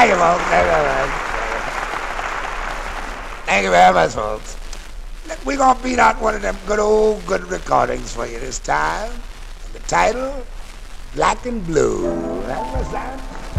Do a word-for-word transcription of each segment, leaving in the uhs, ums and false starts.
Thank you, folks. Thank you very much. Thank you very much, folks. We're going to beat out one of them good old good recordings for you this time. And the title, Black and Blue. That's what's that?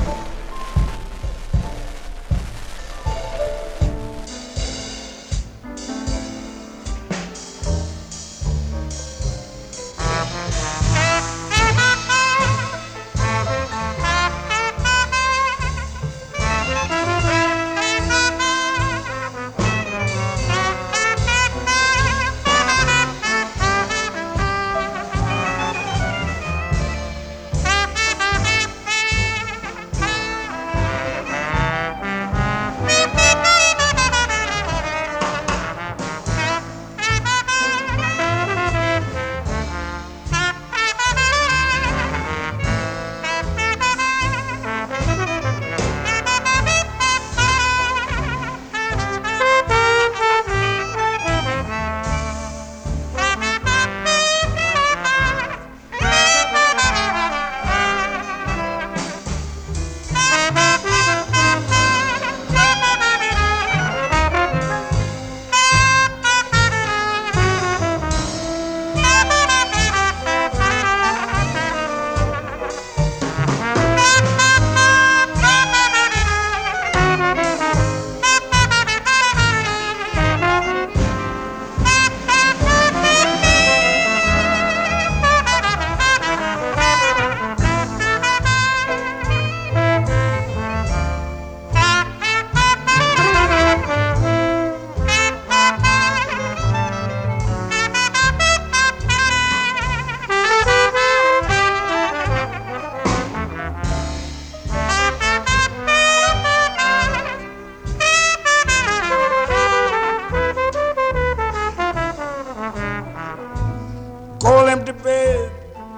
Cold empty bed,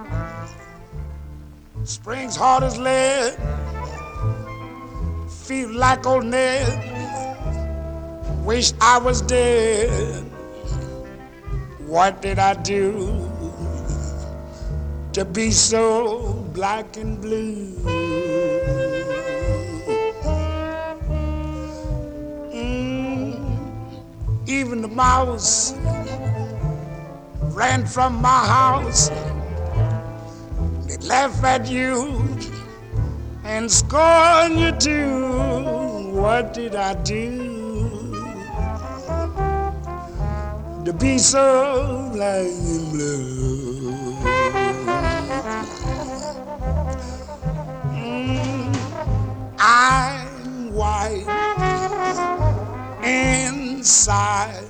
springs hard as lead, feel like old Ned, wish I was dead. What did I do to be so black and blue? Mm, even the mouse ran from my house. They laugh at you and scorn you too. What did I do to be so black and blue? Mm, I'm white inside.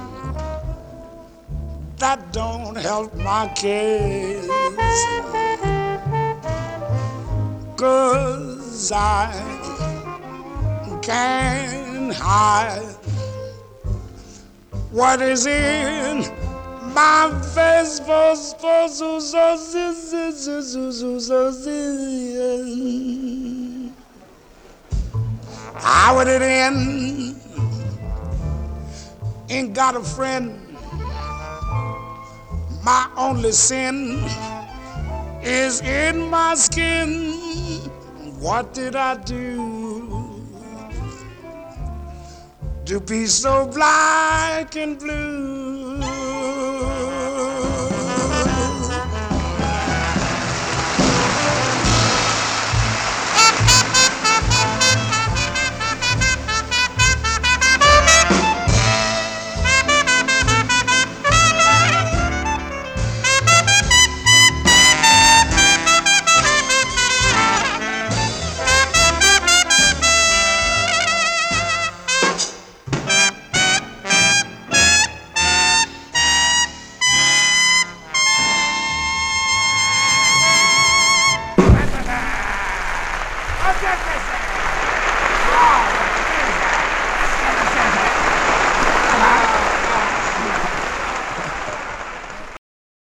That don't help my case, 'cause I can't hide what is in my face. How would it end? Ain't got a friend. My only sin is in my skin. What did I do to be so black and blue? Object missing! Oh.